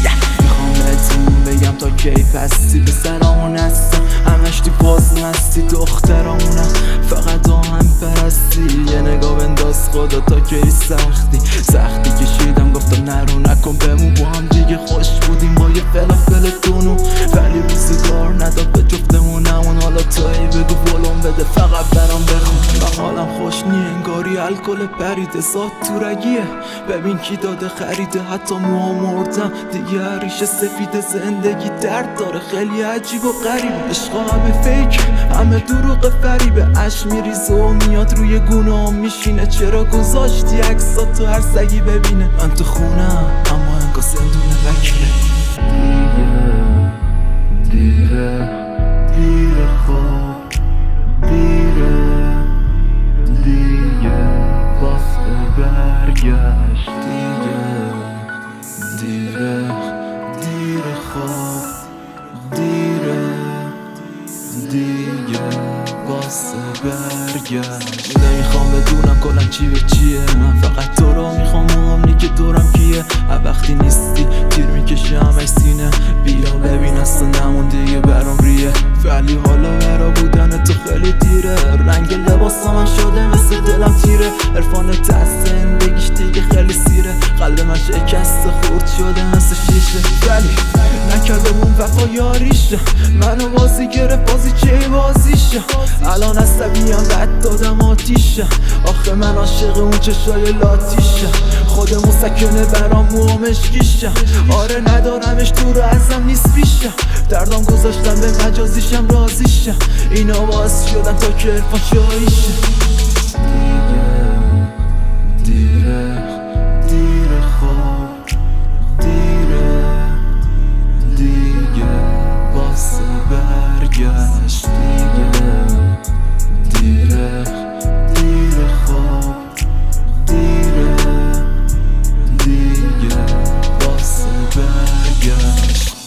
میخوام بهتون بگم تا کی پستی به سرامون هستم همش تو باز مستی دخترامونم فقط آهن پرستی یه نگاه بنداز خدا تا کی سختی کشیدم گفتم نرو نکن بمون با هم دیگه خوش بودیم با یه فلافل دونو ولی روزگار نداد به جفتمونمون حالا تایی بگو ولوم بده فقط برام بخون و حالم خوش نی انگاری الکل پریده سات تو رگیه ببین کی داده خریده حتی موها مردم دیگه هریشه سفید زندگی درد داره خیلی عجیب و غریب عشقا همه فیک همه دروغ فریبه اش میریزه و میاد روی گونه‌ام میشینه چرا گذاشتی عکسات تو هر سگی ببینه من تو خونم اما انگار زندون وکیله دیره خواب دیگه واسه برگشت دیره خواب دیگه واسه برگشت نمیخوام بدونم کلا چی به چیه من فقط تو رو میخوام موامنی که دورم کیه وقتی نیستی تیر میکشه همه سینه بیا ببین اصلا نمون دیگه برام ریه ولی حالا برا بودن تو خیلی دیره رنگ لباسا من شده مثل دلم تیره عرفان دست زندگیش دیگه خیلی سیره قلب من شکسته خورد شده مثل شیشه ولی نکردم اون وفا یاریشه منو بازی گرفت بازی چه بازیشه الان عصبیم بد دادم آتیشه آخه من عاشق اون چشای لاتیشه خود مسکنه برام موام اشکیشه آره ندارمش تو رو ازم نیست بیشه دردام گذاشتم به مجازیشم رازیشه اینا باز شدن تا که عرفان شاییشه دیره خواب دیگه واسه برگشت دیره خواب دیگه واسه برگشت